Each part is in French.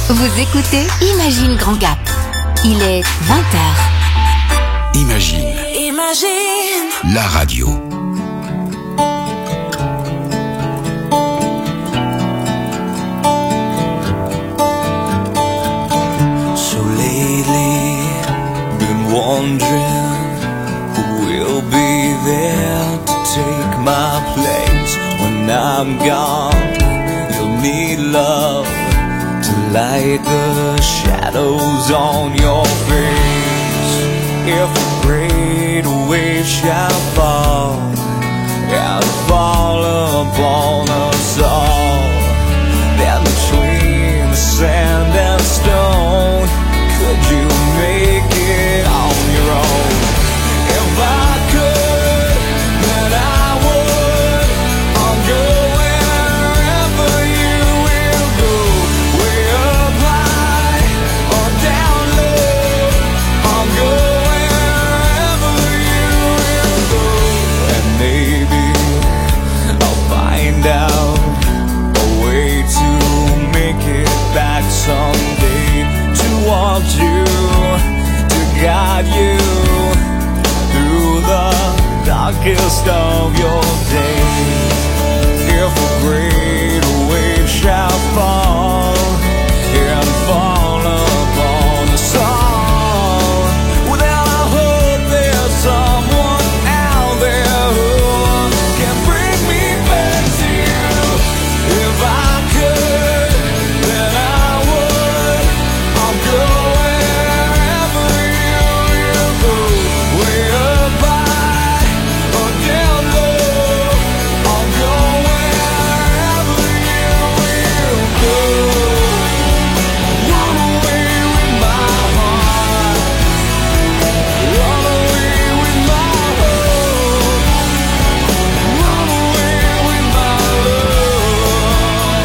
Vous écoutez Imagine Grand Gap. Il est 20h. Imagine. La radio. So lately, been wondering who will be there to take my place when I'm gone. You'll need love to light the shadows on your face. If a great wave shall fall and fall upon us all, then between the sand and stone, could you make it on your own? If I could, then I would. I'll go wherever you will go, way up high or down low. I'll go wherever you will go, and maybe I'll find out a way to make it back someday, to want you, to guide you through the darkest of your days. If a great wave shall fall and fall upon us all, well then I hope there's someone out there who can bring me back to you. If I could, then I would. I'll go wherever you will go, way up high or down low. I'll go wherever you will go. Run away with my heart, run away with my hope, run away with my love.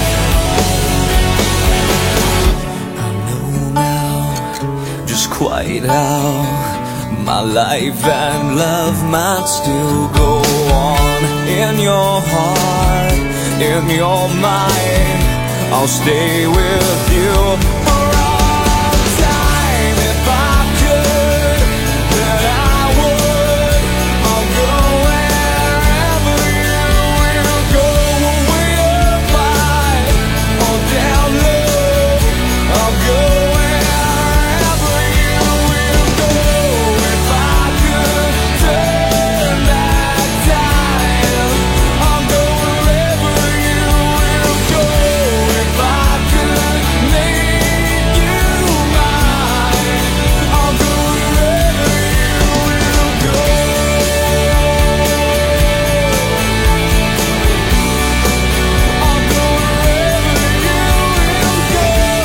I know now just quite how my life and love might still go on. In your heart, in your mind, I'll stay with you for all time. If I could, then I would. I'll go wherever you will go, way up high or down low. I'll go wherever you will go. If I could turn back time, I'll go wherever you will go. If I could make you mine, I'll go wherever you will go. I'll go wherever you will go.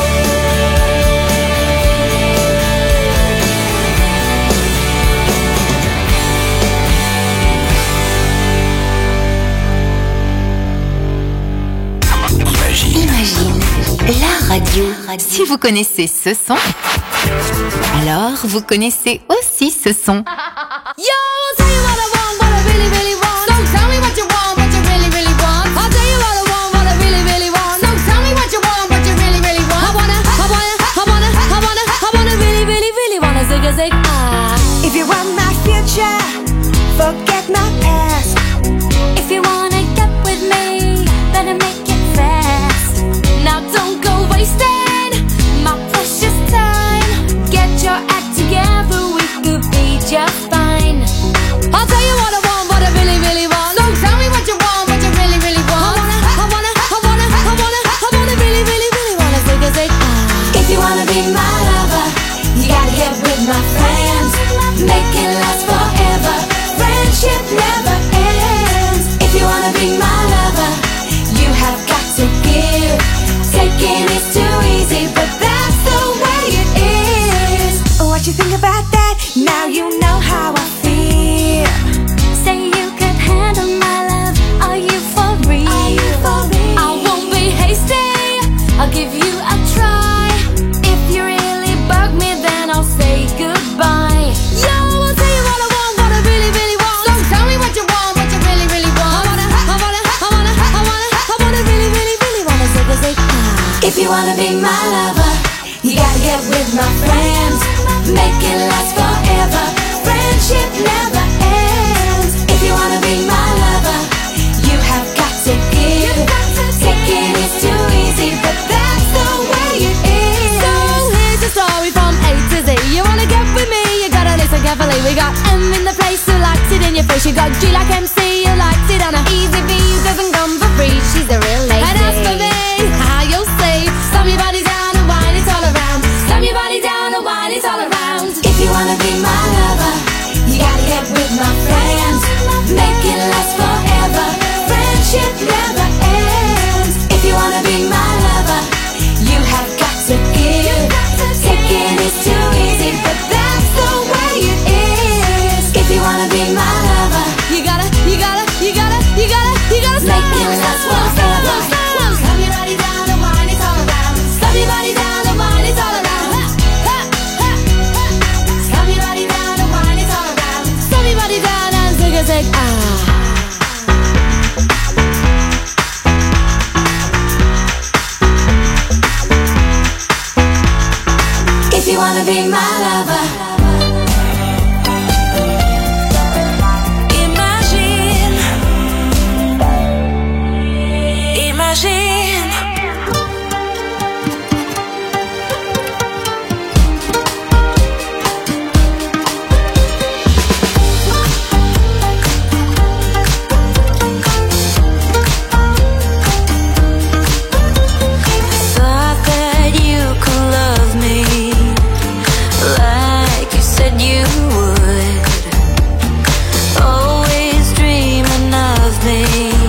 Imagine, la radio. Si vous connaissez ce son, alors vous connaissez aussi ce son. Yo, I'll tell you what I want, what I really, really want. So tell me what you want, what you really, really want. I'll tell you what I want, what I really, really want. So tell me what you want, what you really, really want. I wanna really, really, really wanna zig a zig. If you want my future, forget my past. If you wanna get with me, better make it fast. Now don't go wasting my precious time. Get your act together, we could be just fine. If you wanna be my lover, you gotta get with my friends. Make it last forever. Friendship never ends. If you wanna be my lover, you have got to give. Taking is too easy, but that's the way it is. So here's the story from A to Z. You wanna get with me, you gotta listen carefully. We got M in the place who likes it in your face. You got G like MC, who likes it on a easy V, who doesn't come for free. She's a real lady. And as for me, how you'll see, slam your body down and wine it all around. Slam your body down and wine it all around. If you wanna be my lover, you gotta get with my friends. Make it last forever. Friendship never ends. If you wanna be my lover, you have got to give. Taking is too easy, but that's the way it is. If you wanna be my lover, you gotta make it last forever. Slam your body down and wine it all around. Slam your body down and wine it all around. Slam your body down and wine it all around. Slam your body down and zig ah. If you wanna be my lover, imagine, imagine. Thought that you could love me like you said you would. Always dreaming of me.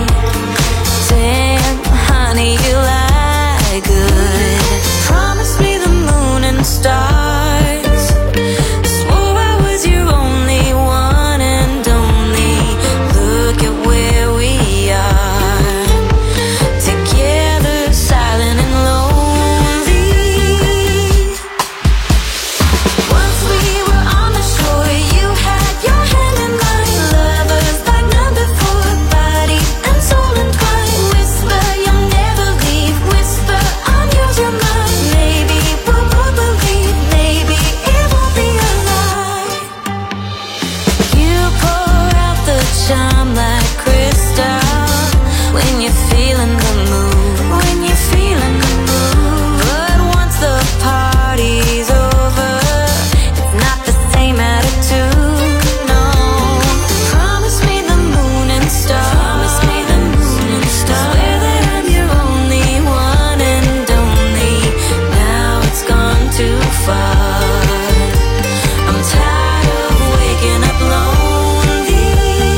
Damn, honey, you lie good. Promise me the moon and stars. Swore I was your only one and only. Look at where we are. Together, silent and lonely. Once we were on the shore, you had your hand in mine. Lovers like number 4, body and soul entwined. Whisper, you'll never leave. Whisper, I'm yours, you're mine. Maybe we'll both believe. Maybe it won't be a lie. You pour out the charm like crystal when you're feeling the mood. When you're feeling the mood. But once the party's over, it's not the same attitude, no. Promise me the moon and stars. Promise me the moon and stars. Swear that I'm your only one and only. Now it's gone too far. I'm tired of waking up lonely.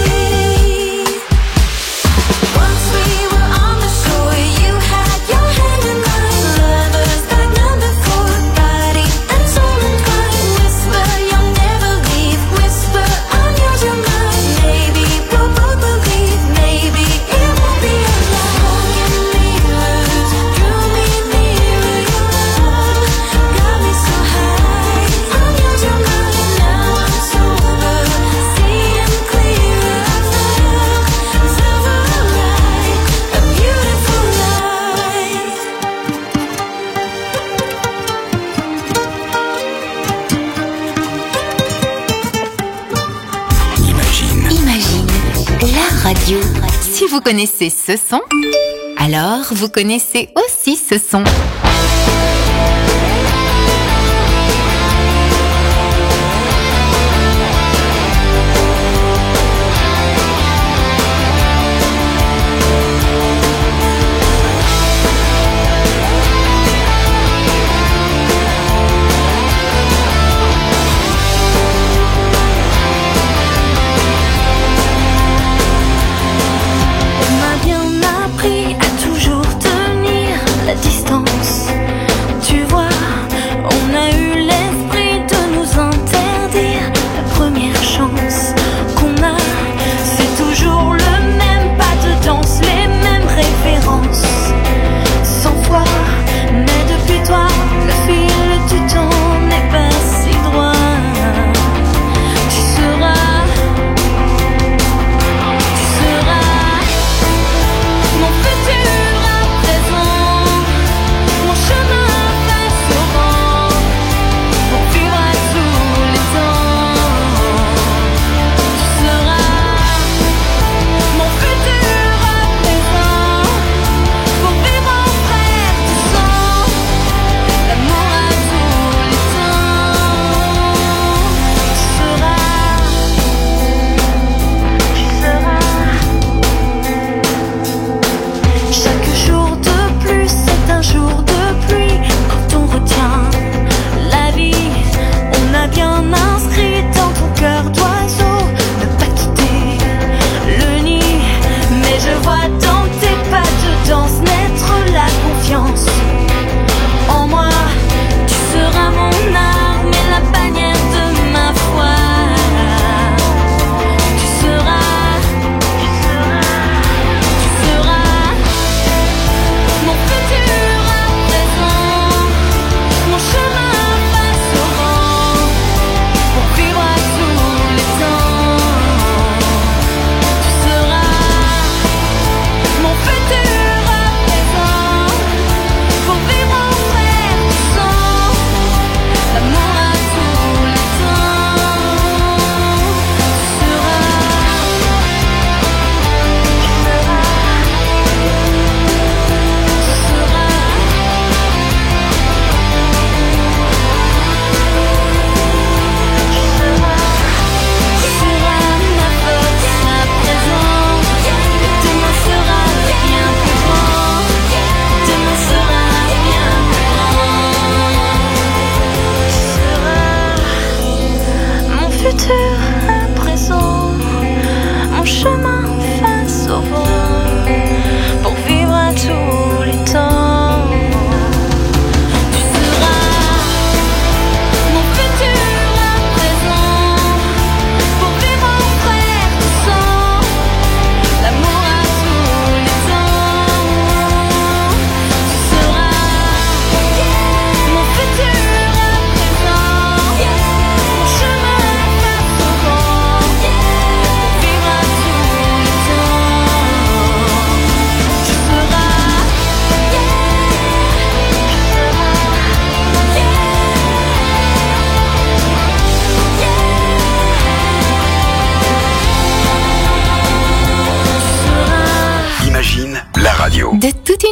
Once we were on the shore, you had your hand in mine. Lovers like number 4, body and soul entwined. Whisper, you'll never leave. Whisper, I'm yours, you're mine. Maybe we'll both believe. Maybe it won't be a lie. Smoke and mirrors drew me nearer. Your love got me so high. I'm yours, you're mine. Now I'm sober, seeing clearer. Love is over right, a beautiful life. Imagine, la radio. Si vous connaissez ce son, alors vous connaissez aussi ce son. On m'a bien appris à toujours tenir la distance.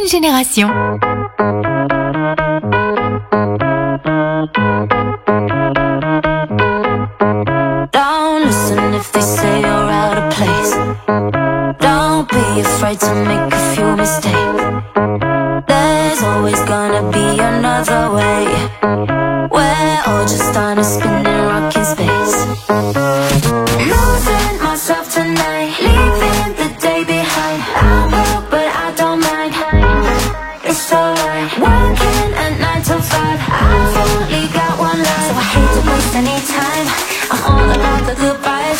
une génération. Don't listen if they say you're out of place. Don't be afraid to make a few mistakes. There's always gonna be another way. We're all just on a spinning rock in space. Losing myself tonight, leaving the day behind. I will, but I don't mind. It's alright. Working at 9 to 5. I've only got one life, so I hate to waste any time. I'm all about the good vibes.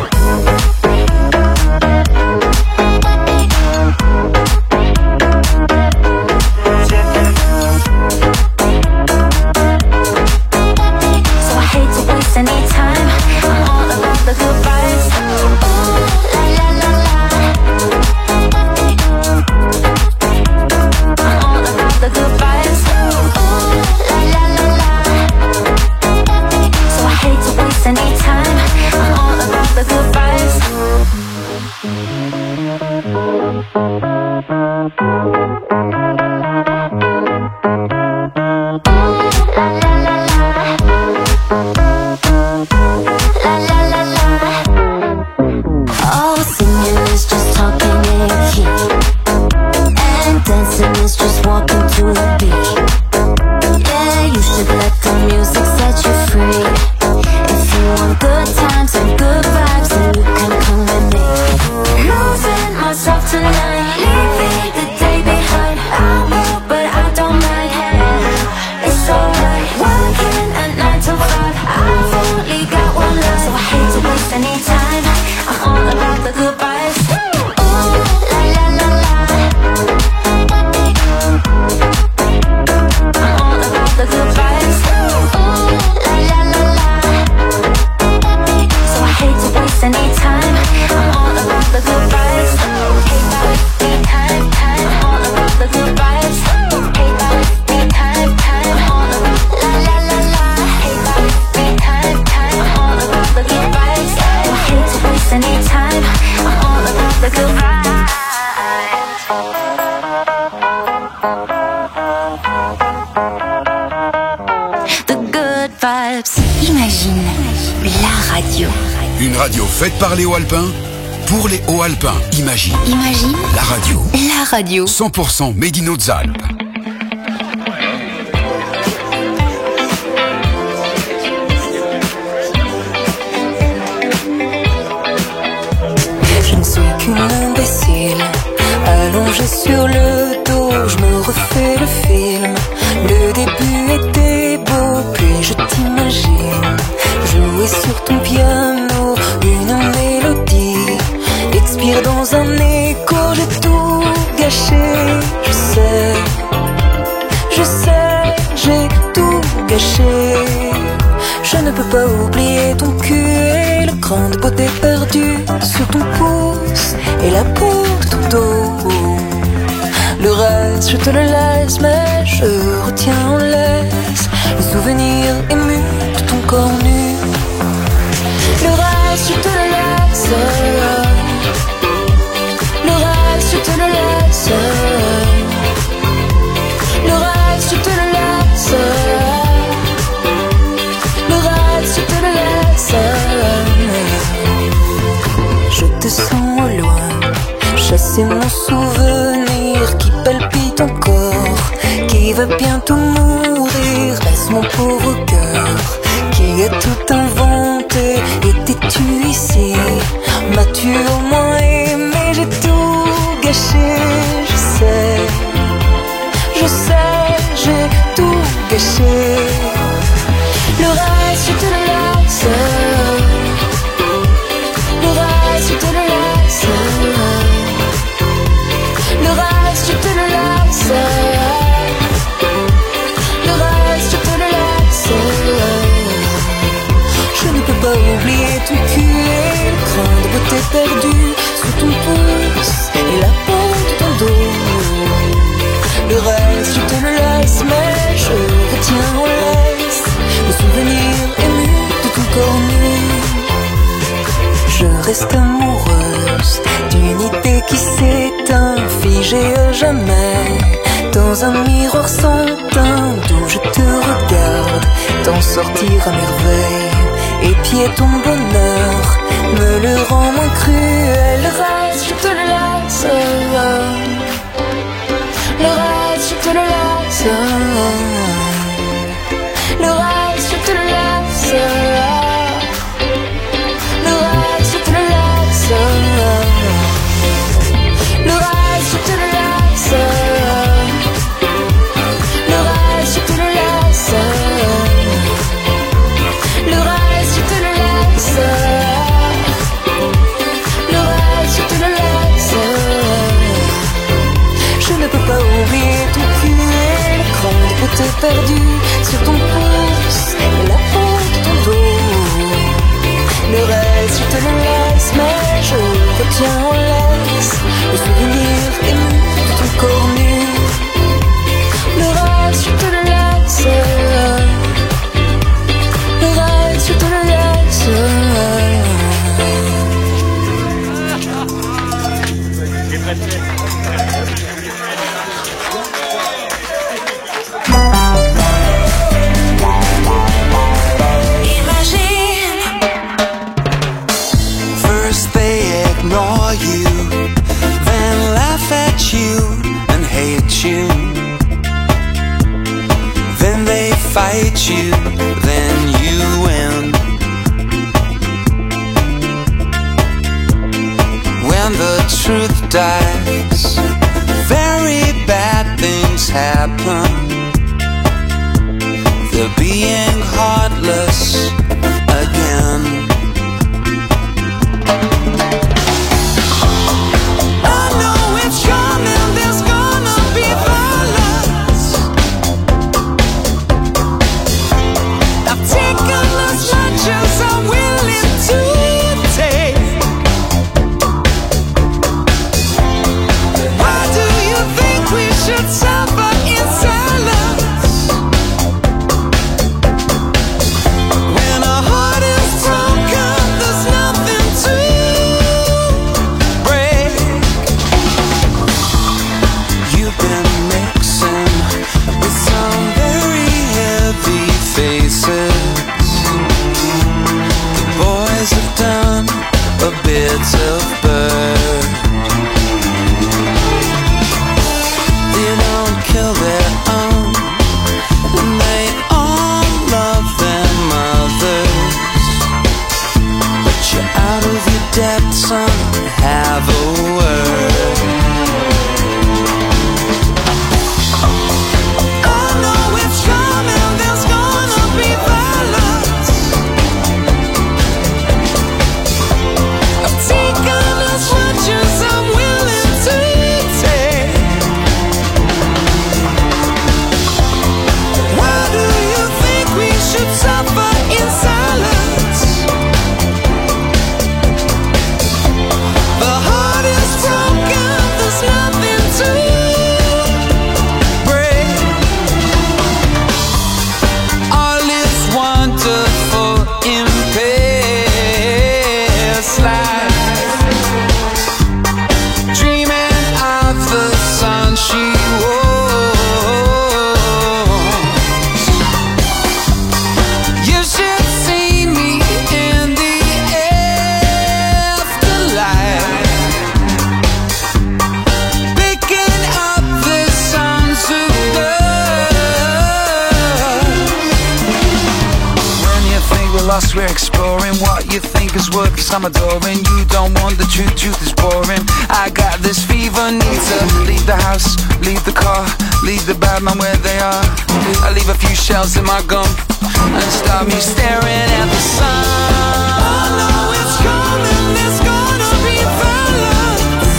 Faite par les Hauts-Alpins, pour les Hauts-Alpins. Imagine. Imagine. La radio. La radio. 100% Made in Hautes-Alpes. Je ne suis qu'une imbécile, allongée sur le dos, je me refais le film. Le début était beau, puis je t'imagine jouer sur ton piano une mélodie, expire dans un écho, j'ai tout gâché. Je sais, j'ai tout gâché. Je ne peux pas oublier ton cul et le cran de beauté perdu sur ton pouce et la peau de ton dos. Le reste, je te le laisse, mais je retiens en laisse le souvenir ému de ton corps nu. Le reste, je te le laisse. Le reste, je te le laisse. Le reste, je te le laisse. Le reste, je te le laisse. Je te sens au loin, chasser mon souvenir qui palpite encore, qui va bientôt mourir. Laisse mon pauvre cœur qui a tout inventé. Étais-tu ici? M'as-tu au moins aimé? J'ai tout gâché. Je sais, j'ai tout gâché. Le reste, je te le laisse. Le reste, je te le laisse. Le reste, je te le laisse. Le reste, je te le laisse. Je ne peux pas oublier ton cul et le cran de beauté perdu sous ton pouce et la peau de ton dos. Le reste, je te le laisse, mais je retiens en laisse le souvenir ému de ton corps nu. Je reste amoureuse d'une idée qui s'éteint. figé à jamais dans un miroir sans teinte où je te regarde t'en sortir à merveille. Épier ton bonheur me le rend moins cruel. Le reste, je te le laisse. Le reste, je te le laisse. Le reste, je te le laisse. Le reste, je te le laisse. Le reste, je te le laisse. Le reste, je te le laisse. Le reste, je te le laisse. Le reste, je te le laisse. Je ne peux pas oublier ton cul et l'écran de beauté perdu sur ton pouce et la peau de ton dos. Le reste, je te le laisse, mais je retiens en laisse le souvenir ému de ton corps nu. Le reste, je te le laisse. Le reste, je te le laisse. First they ignore you, then laugh at you and hate you. Then they fight you, then you win. When the truth dies, very bad things happen. They're being heartless again. I know it's coming, there's gonna be violence. I've taken as much as I'm willing to take. Why do you think we should suffer in silence? When our heart is broken, there's nothing to break. You've been mixing with some very heavy faces. The boys have done a bit of bird. They don't kill their own, and they all love their mothers. But you're out of your depth, son, have a word. I know it's coming, there's gonna be violence. I've taken as much as I'm willing to take. Why do you think we should suffer in silence? The heart is broken, there's nothing to break. All is wonderful in past life. Dreaming of the sun she was. You should see me in the afterlife, picking up the songs of birds. When you think we're lost, we're exploring what you think is worth, 'cause I'm adoring. You don't want the truth, truth is boring. I got this fever, need to leave the house, leave the car, leave the bad man where they are. I leave a few shells in my gum and start me staring at the sun. I know it's coming, there's gonna be violence.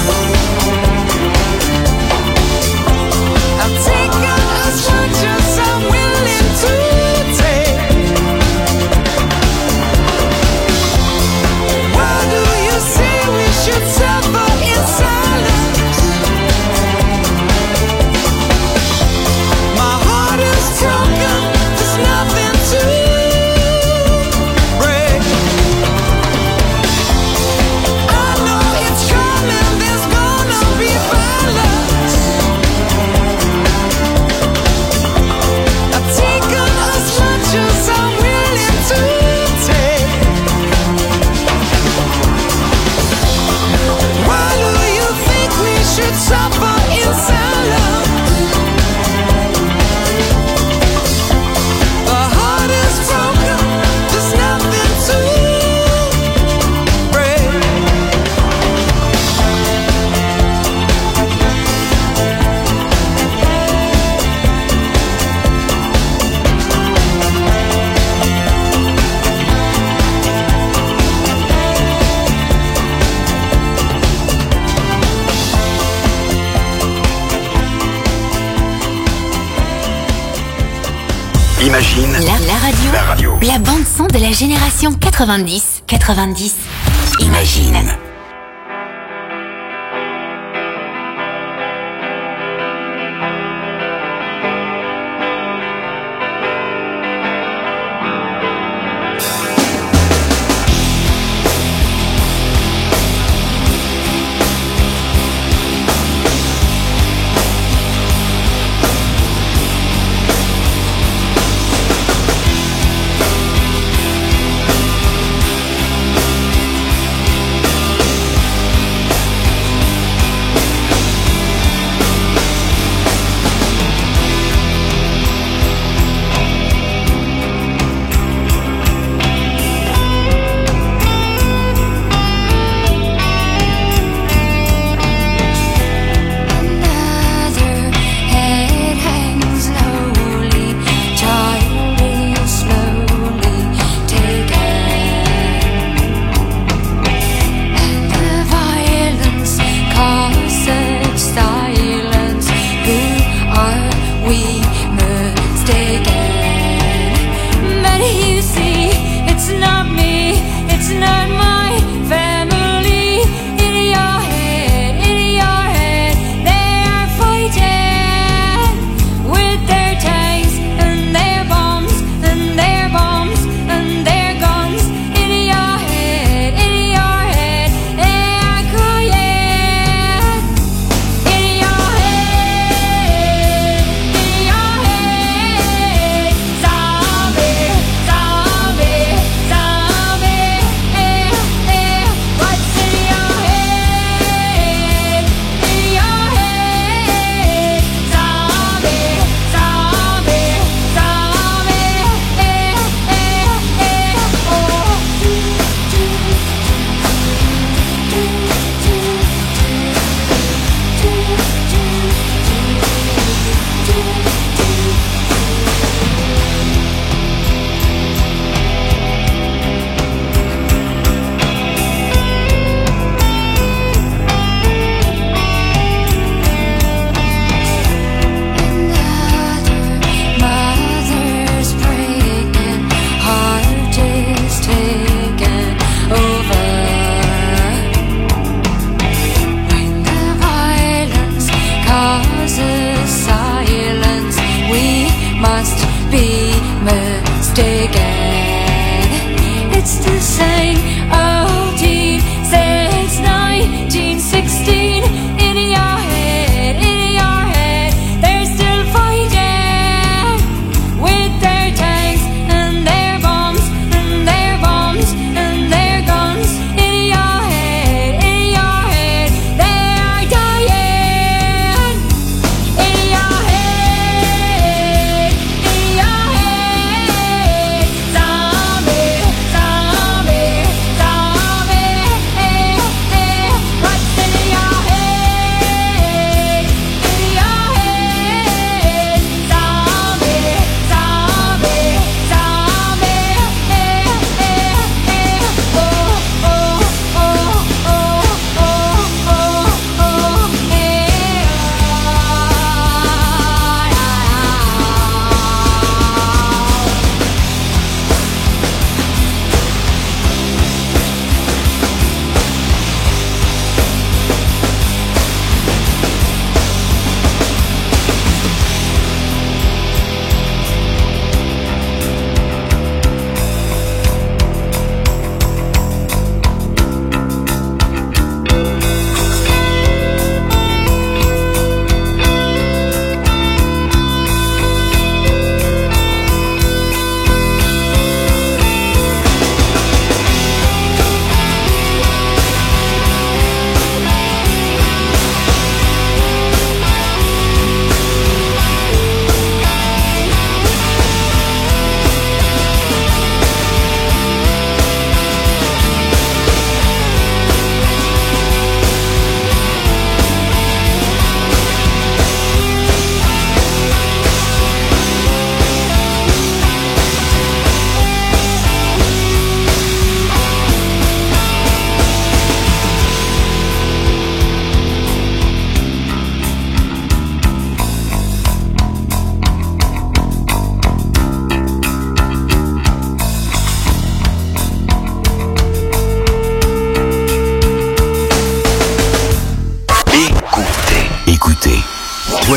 I'm taking as much as I'm willing to take. Why do you say we should suffer in silence? My heart is broken, there's nothing to break. I know it's coming. Imagine la radio. La bande son de la génération 90. Imagine.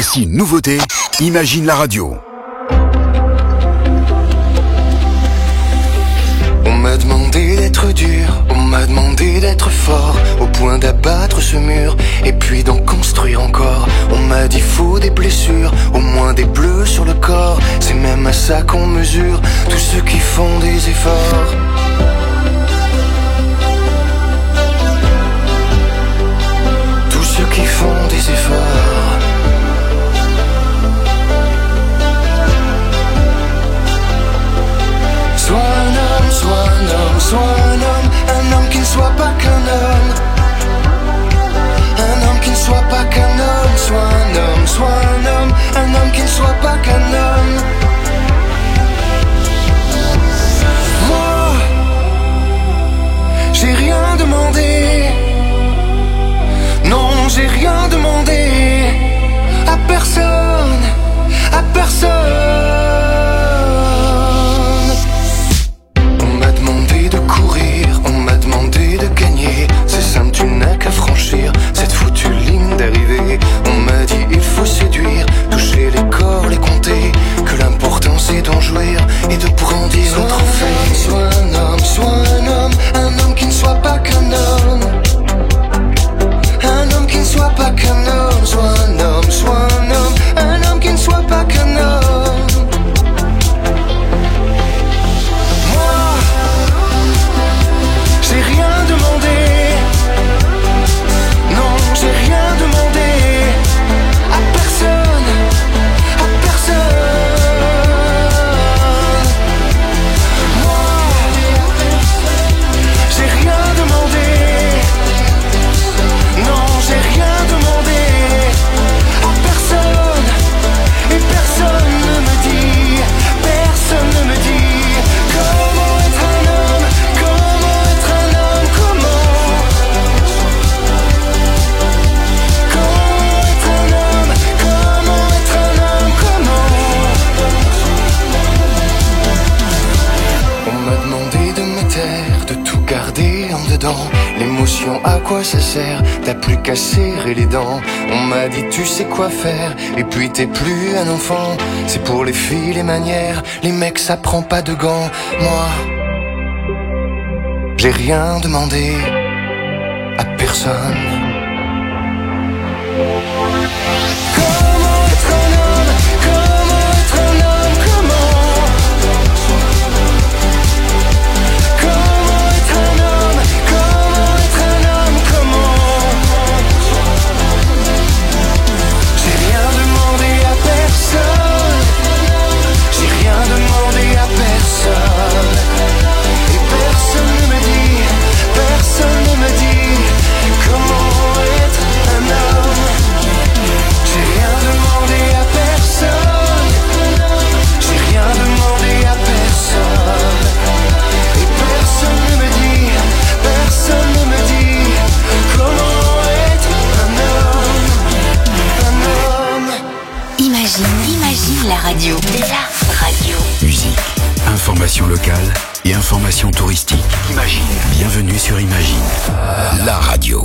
Voici une nouveauté, Imagine la radio. On m'a demandé d'être dur, on m'a demandé d'être fort, au point d'abattre ce mur, et puis d'en construire encore. On m'a dit faut des blessures, au moins des bleus sur le corps. C'est même à ça qu'on mesure tous ceux qui font des efforts. Tous ceux qui font des efforts. Sois un homme, sois un homme, sois un homme qui ne soit pas qu'un homme. Un homme qui ne soit pas qu'un homme. Sois un homme, sois un homme qui ne soit pas qu'un homme. Moi, j'ai rien demandé. Non, j'ai rien demandé à personne, à personne. On m'a demandé de courir, on m'a demandé de gagner. C'est simple, tu n'as qu'à franchir cette foutue ligne d'arrivée. On m'a dit il faut séduire, toucher les corps, les compter, que l'important c'est d'en jouir et de brandir le trophée. Sois un homme qui ne soit pas qu'un homme. Un homme qui ne soit pas qu'un homme. Sois un homme qui ne soit pas qu'un homme. Moi, j'ai rien demandé. Non, j'ai rien demandé à personne, à personne. Moi, j'ai rien demandé. Non, j'ai rien demandé à personne. Et personne ne me dit comment être un homme, comment être un homme, comment être un homme, comment être un homme, comment. On m'a demandé de me taire, de tout garder en dedans. L'émotion, à quoi ça sert? T'as plus qu'à serrer les dents. On m'a dit tu sais quoi faire, et puis t'es plus un enfant. C'est pour les filles les manières, les mecs ça prend pas de gants. Moi, j'ai rien demandé à personne. Comment être un homme, comment être un homme, comment être un homme, comment être un homme, comment. J'ai rien demandé à personne. J'ai rien demandé à personne. Et personne ne me dit comment être un homme. J'ai rien demandé à personne. J'ai rien demandé à personne. Et personne ne me dit comment être un homme. Imagine la radio. La radio. Musique, information locale et information touristique. Imagine. Bienvenue sur Imagine, la radio.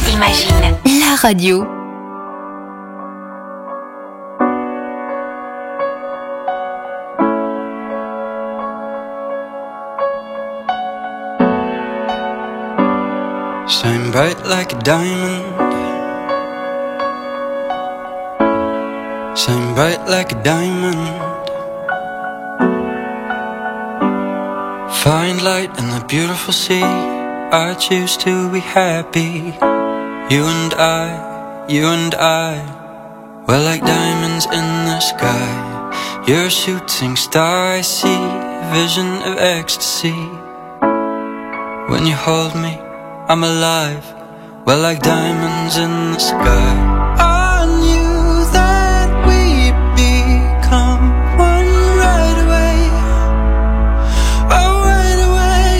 Imagine, la radio. Shine bright like a diamond. Shine bright like a diamond. Find light in the beautiful sea. I choose to be happy. You and I, we're like diamonds in the sky. You're a shooting star, I see a vision of ecstasy. When you hold me, I'm alive. We're like diamonds in the sky. I knew that we'd become one right away. Oh, right away.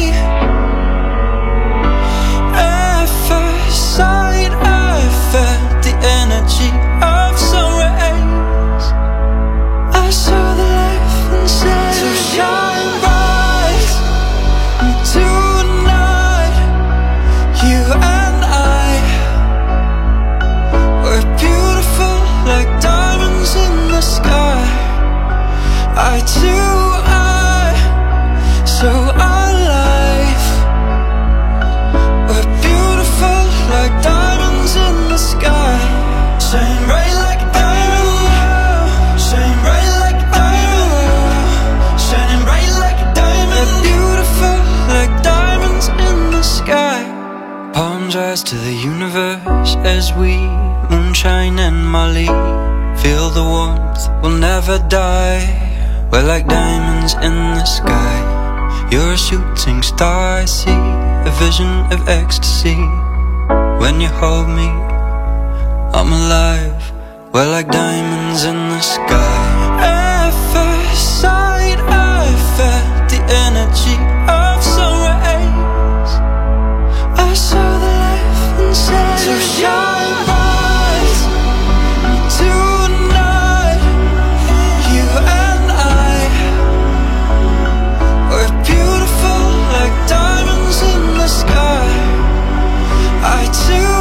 At first sight, I felt the energy of sun rays. I saw the life inside. So shine bright tonight. You and I, we're beautiful like diamonds in the sky. I too, so alive. We're beautiful like diamonds in the sky. Shine bright like a diamond. Shine bright like a diamond. Shining bright like a diamond. We're beautiful like diamonds in the sky. Palms rise to the universe as we moonshine and Molly. Feel the warmth, we'll never die. We're like diamonds in the sky. You're a shooting star, I see a vision of ecstasy. When you hold me, I'm alive. We're like diamonds in the sky. At first sight, I felt the energy of sun rays. I saw the life inside. So shine bright tonight. You and I, we're beautiful like diamonds in the sky. I too,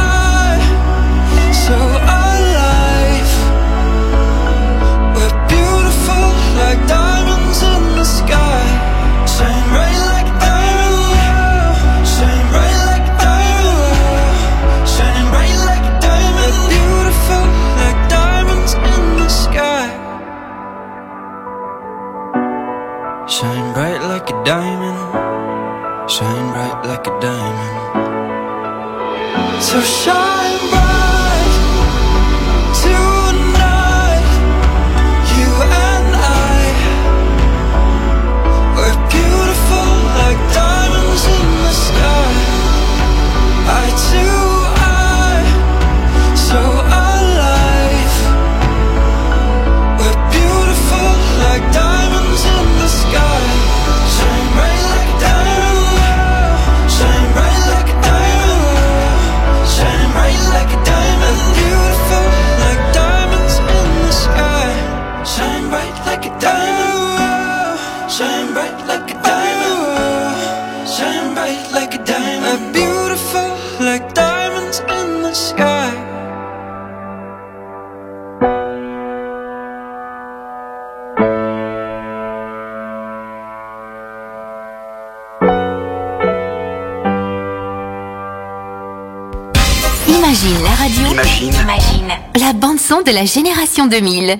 so alive. We're beautiful like diamonds in the sky. Shine bright like a diamond. Shine bright like a diamond. Shining bright like a diamond. We're beautiful like diamonds in the sky. Shine bright like a diamond. Shine bright like a diamond. So shine bright tonight. You and I, we're beautiful like diamonds in the sky. I too, so alive. We're beautiful like diamonds in the sky. Shine bright like a diamond. Shine bright like a diamond. Shine bright like a diamond. Beautiful like diamonds in the sky. Shine bright like a diamond. Shine bright like a diamond. Shine bright like a diamond. Beautiful like diamonds in the sky. Imagine la radio. Imagine. La bande son de la génération 2000.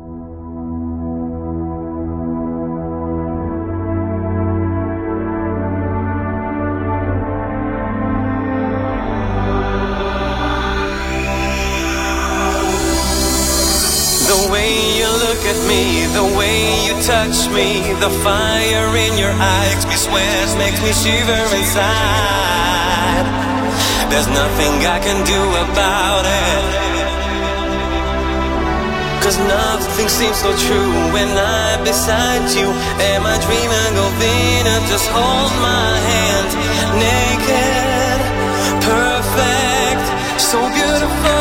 The way you look at me, the way you touch me, the fire in your eyes makes me sweat, makes me shiver inside. There's nothing I can do about it, 'cause nothing seems so true when I'm beside you. Am I dreaming of Venus? Just hold my hand. Naked, perfect, so beautiful.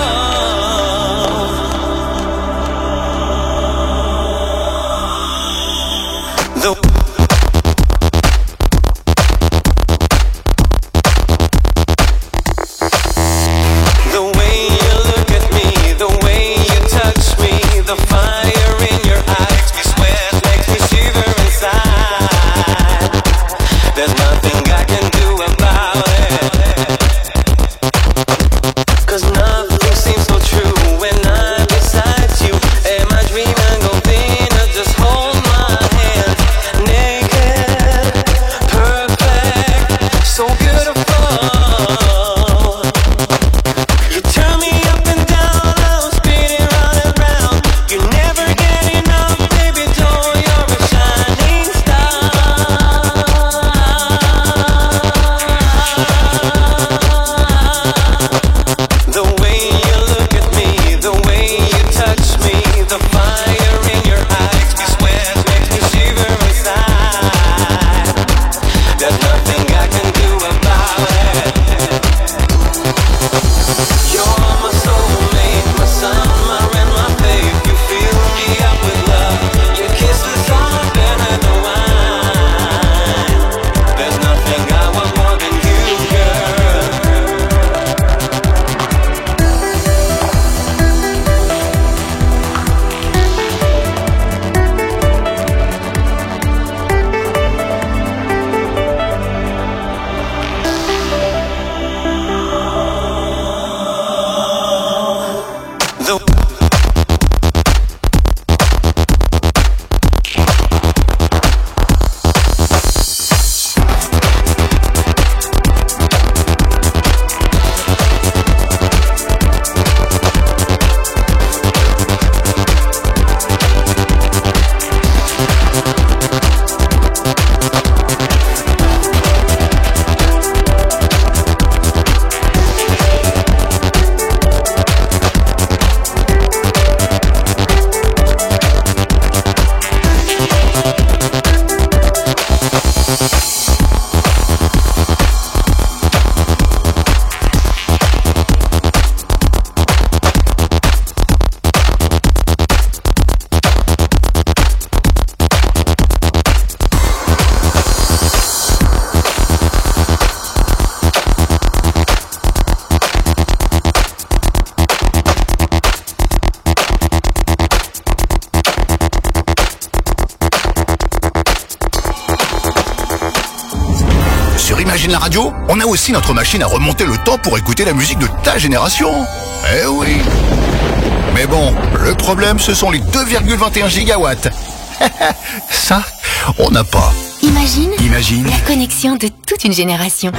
Imagine la radio, on a aussi notre machine à remonter le temps pour écouter la musique de ta génération. Eh oui. Mais bon, le problème, ce sont les 2,21 gigawatts. Ça, on n'a pas. Imagine Imagine la connexion de toute une génération.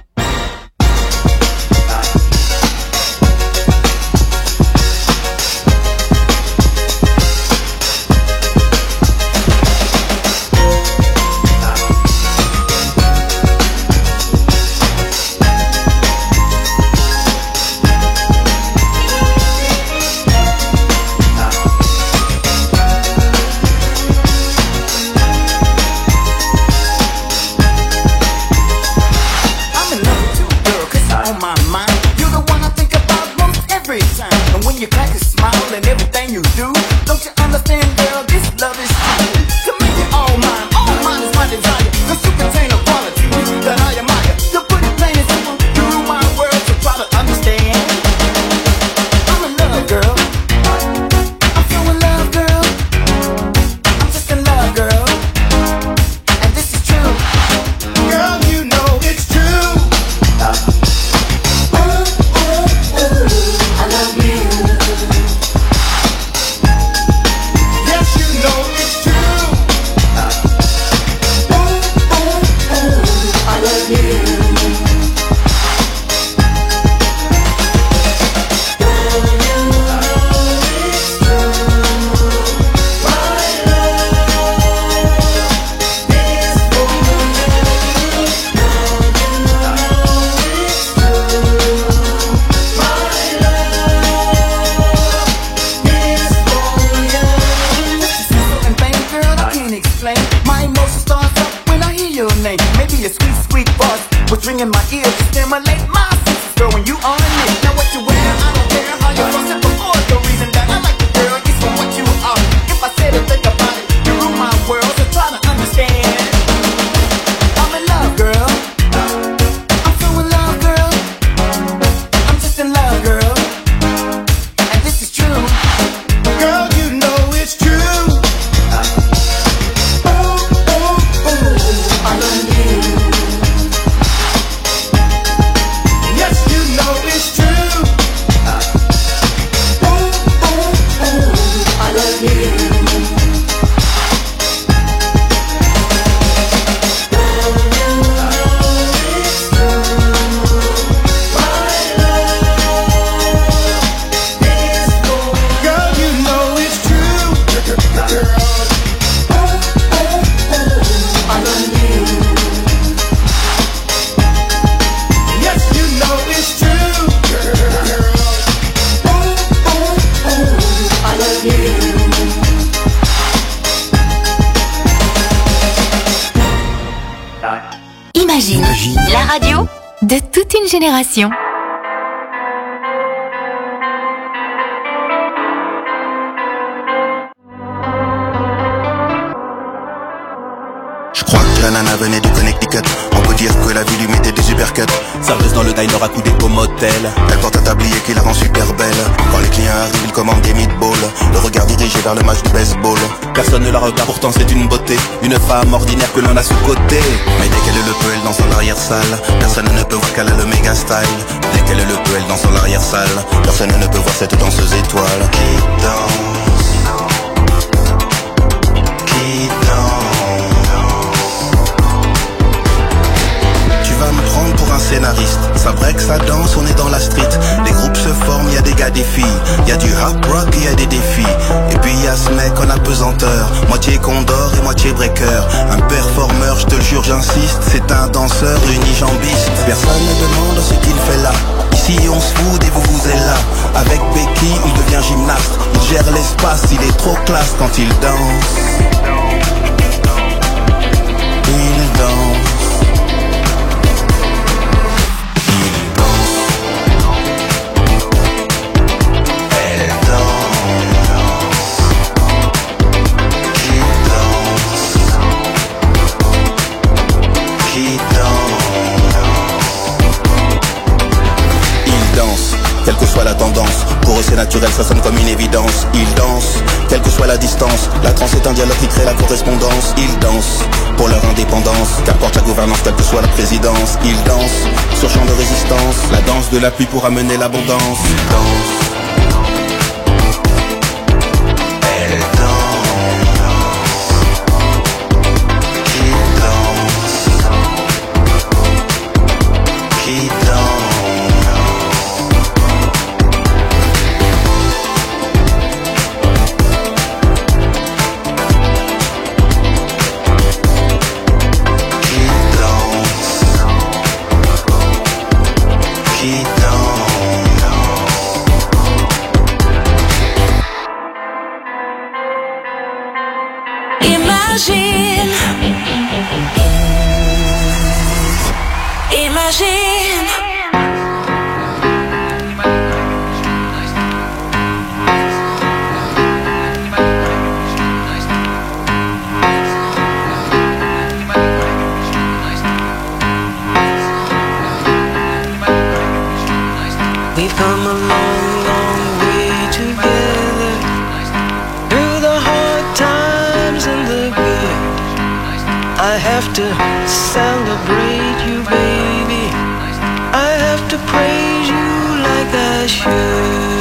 Imagine la radio de toute une génération. Je crois que la nana venait de Connecticut. On peut dire que la vie lui mettait des uppercuts. Serveuse dans le diner accoudée au motel. Elle porte un tablier qui la rend super belle. Quand les clients arrivent, ils commandent des meatballs. Le regard dirigé vers le match de baseball. Personne ne la regarde, pourtant c'est une beauté. Une femme ordinaire que l'on a sous-côté. Mais dès qu'elle le peut, elle danse dans l'arrière-salle. Personne ne peut voir qu'elle a le méga style. Dès qu'elle le peut, elle danse dans l'arrière-salle. Personne ne peut voir cette danseuse étoile. Qui danse, qui danse. Va me prendre pour un scénariste. Ça break, ça danse, on est dans la street. Les groupes se forment, y a des gars, des filles. Y a du hard rock, y a des défis. Et puis y a ce mec en apesanteur, moitié condor et moitié breaker. Un performeur, je te le jure, j'insiste. C'est un danseur unijambiste. Personne ne demande ce qu'il fait là. Ici on se fout et vous êtes là. Avec Becky, il devient gymnaste. Il gère l'espace, il est trop classe quand il danse. Il danse. quelle que soit la tendance. Pour eux c'est naturel, ça sonne comme une évidence. Ils dansent, quelle que soit la distance. La trance est un dialogue qui crée la correspondance. Ils dansent pour leur indépendance, qu'importe la gouvernance, quelle que soit la présidence. Ils dansent sur champ de résistance, la danse de la pluie pour amener l'abondance. Ils dansent. We've come a long, long way together, through the hard times and the good. I have to celebrate you, baby. I have to praise you like I should.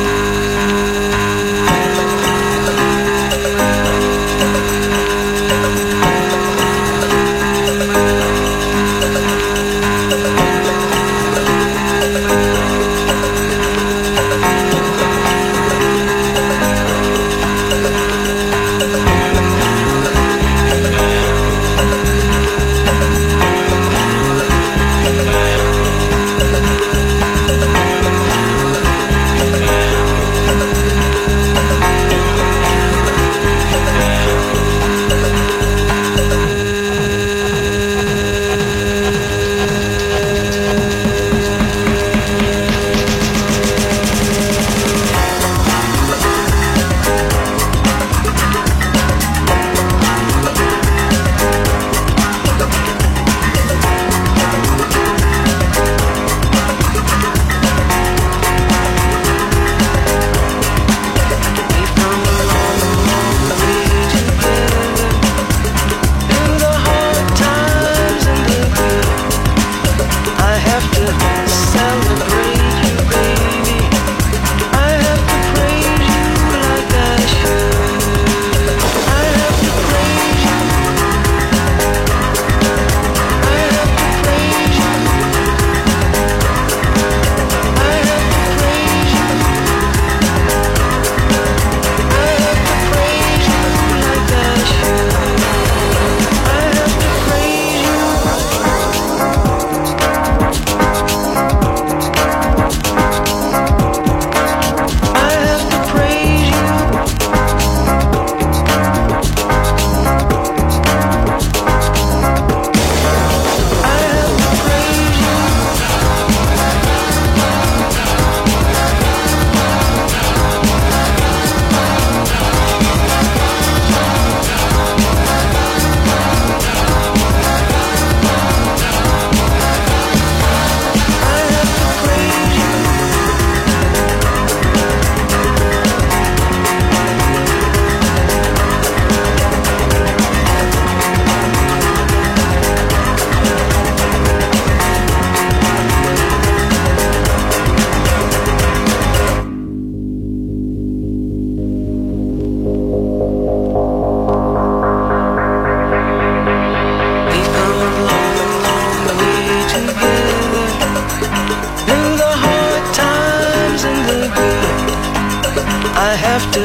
I have to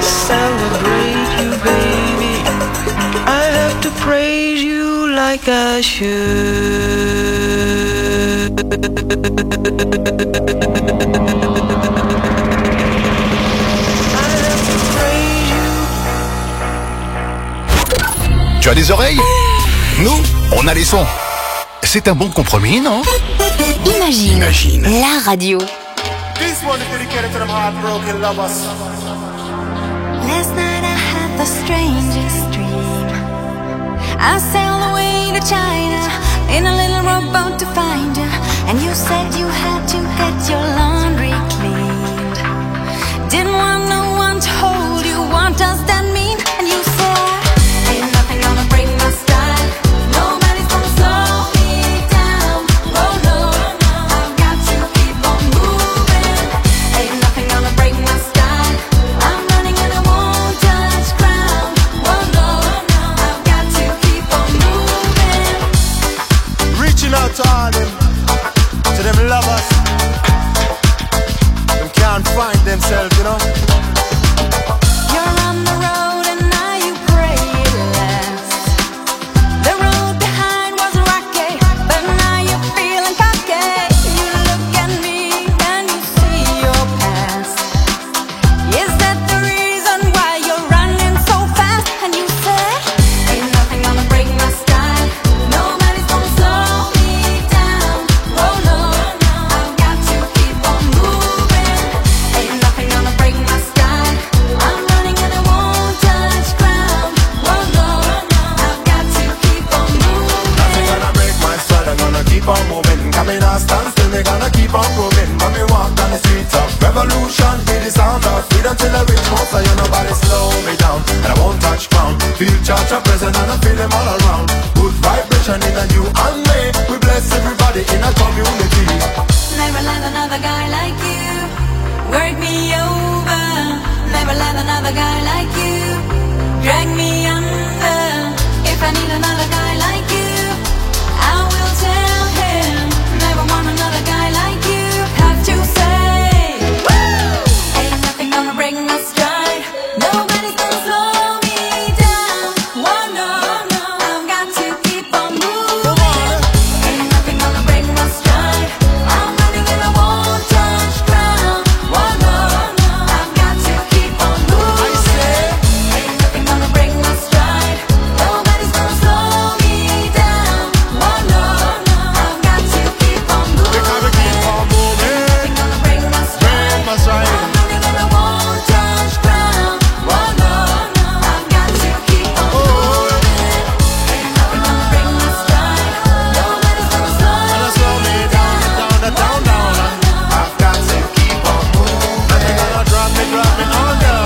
celebrate you, baby. I have to praise you like I should. Tu as des oreilles? Nous, on a les sons. C'est un bon compromis, non? Imagine, la radio. This one is dedicated to them heartbroken lovers. Last night I had the strangest dream. I sailed away to China in a little rowboat to find you, and you said you had to get your laundry clean. till I reach most, so you nobody slow me down. And I won't touch ground. Feel Cha-Cha present and I feel them all around. Good vibration in a you and me. We bless everybody in a community. Never let another guy like you work me over. Never let another guy like you drag me under. If I need another guy like you, I will tell him. Never want another guy like you. Have to say, woo! Ain't nothing gonna break my stride. Nobody's gonna slow me down. Oh no, I've got to keep on moving. Ain't nothing gonna break my stride. I'm running and I won't touch ground. Oh no, I've got to keep on moving. Ain't nothing gonna break my stride. Nobody's gonna slow me down. Oh no, I've got to keep on moving. Because we keep on moving. Ain't nothing gonna break my stride. My stride. I'm running and I won't touch ground. Oh no, I've got to keep on moving. Ain't nothing gonna break my stride. Nobody's gonna slow me down. Down. I've got to keep on moving. Nothing gonna drop me under.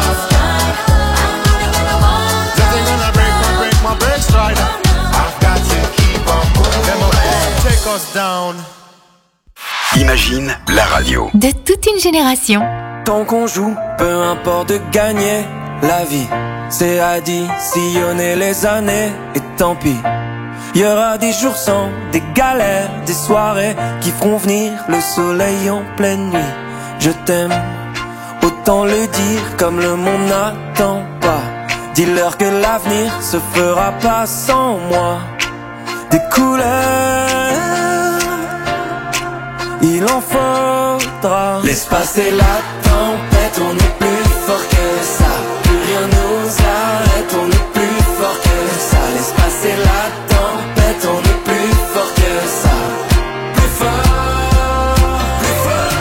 Nothing gonna break my break stride. I've got to keep on moving. Them will take us down. Imagine la radio. De toute une génération. Tant qu'on joue, peu importe de gagner la vie, c'est additionner les années et tant pis. Y aura des jours sans, des galères, des soirées qui feront venir le soleil en pleine nuit. Je t'aime, autant le dire comme le monde n'attend pas. Dis-leur que l'avenir se fera pas sans moi. Des couleurs, il en faudra. Laisse passer la tempête, on est plus fort que ça. Plus rien nous arrête, on est plus fort que ça. Laisse passer la tempête, on est plus fort que ça. Plus fort, plus fort.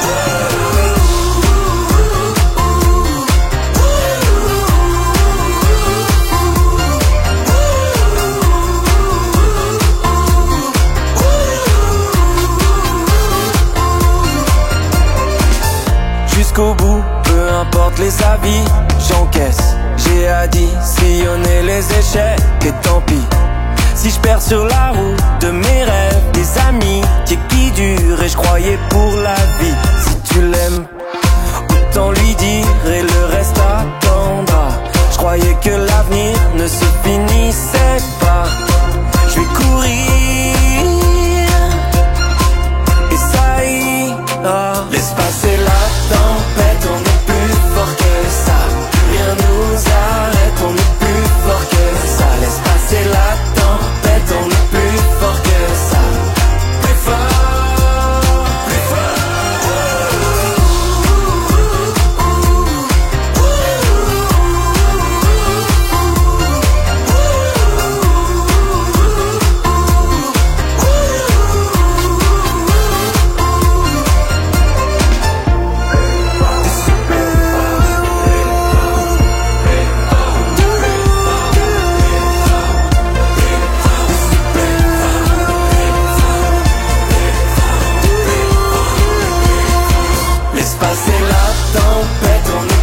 Jusqu'au bout, peu importe les avis, j'encaisse. J'ai additionné les échecs et tant pis. Si je perds sur la route de mes rêves, des amis qui durent et je croyais pour la vie. Si tu l'aimes, autant lui dire et le reste attendra. Je croyais que l'avenir ne se finissait pas. Je vais courir et ça ira. Laisse passer la tempête, on est plus fort que ça. Rien nous arrête, on est plus fort que ça. Laisse passer la tempête, on est plus fort que ça. Plus fort, plus fort. Laisse passer la tempête, on